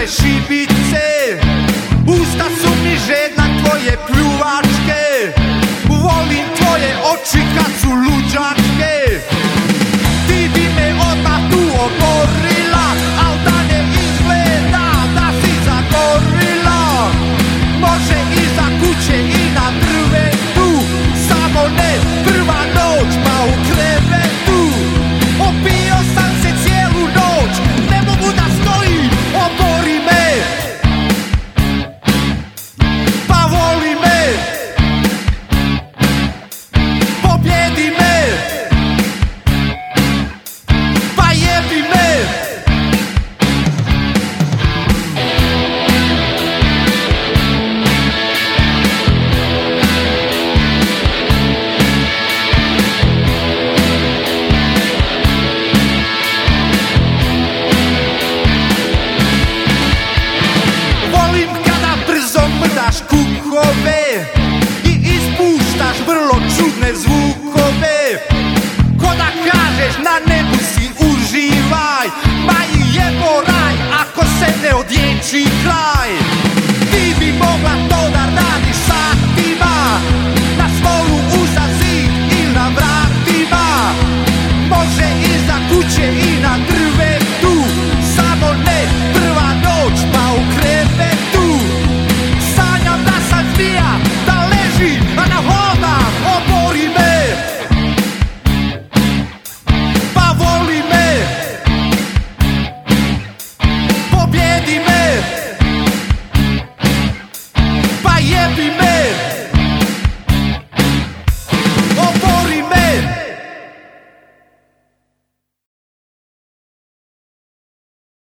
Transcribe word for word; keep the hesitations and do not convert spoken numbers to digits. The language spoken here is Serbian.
tvoje šibice, usta su mi žedna tvoje pljuvačke, volim tvoje oči kad su luđačke. Ti bi me odmah tu oborila, al da ne izgleda da si zagorila. Može iza kuće i na drvetu, samo ne prva noć pa u krevetu. Opio sam se cijelu noć, ne mogu da stojim, obori me, pa voli me, pobjedi me, pa jebi me. Volim kada brzo mrdaš kukove i ispuštaš vrlo čudne zvukove, ko da kažeš na nebu si uživaj, ma i jebo raj ako se ne odječi kraj. Ti bi mogla to da radiš sad